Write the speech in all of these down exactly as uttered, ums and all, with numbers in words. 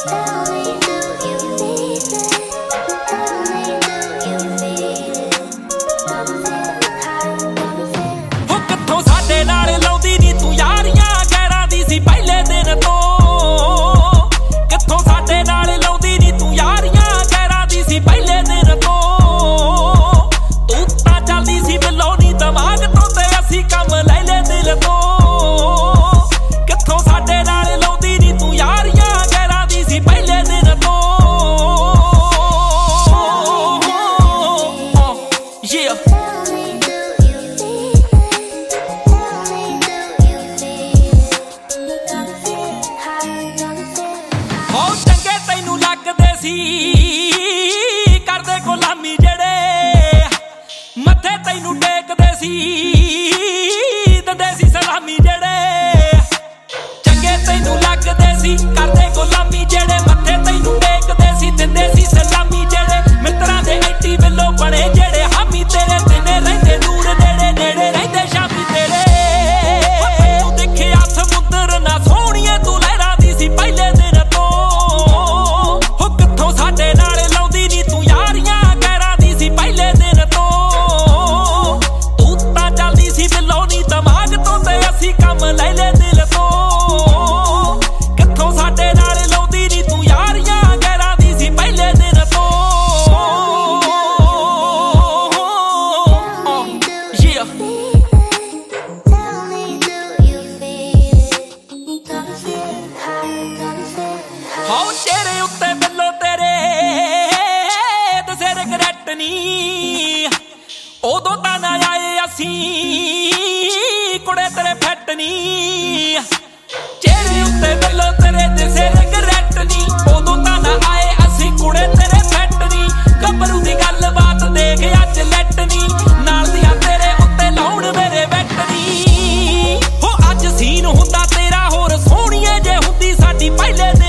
करदे गुलामी जेड़े मत्थे तैनू टेकदे सी दिंदे सी सलामी जेड़े चंगे तैनू लगदे सी करदे गुलामी जेड़े मत्थे तैनू टेकदे सी दिंदे सी सलामी जेड़े मित्रां दे ऐटी बिल्लो बने जेड़े हामी तेरे दिने रहिंदे दूर नेड़े नेड़े रहिंदे शामी तेरे तैनू देखिया समुंदर ना सोहणीए तू लहरां दी सी पहले दिन हाओ चेहरे उत्ते बिल्लो तेरे दसे रिगरेट नी उदों तां ना आए असी कुड़े तेरे फैट नी चेहरे उत्ते बिल्लो तेरे दसे रिगरेट नी उदों तां ना आए असी कुड़े तेरे फैट नी गबरू दी गल बात देख अज लैट नी नाल दियां तेरे उत्ते लाउण मेरे बैट नी हो अज सीन हुंदा तेरा होर सोहणीए जे हुंदी साडी पहले दिन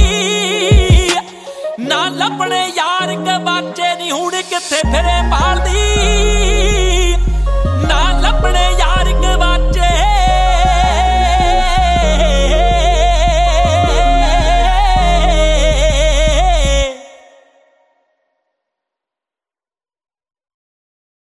ना लभणे यार के बाचे नी हुण किथे फिरे पालदी।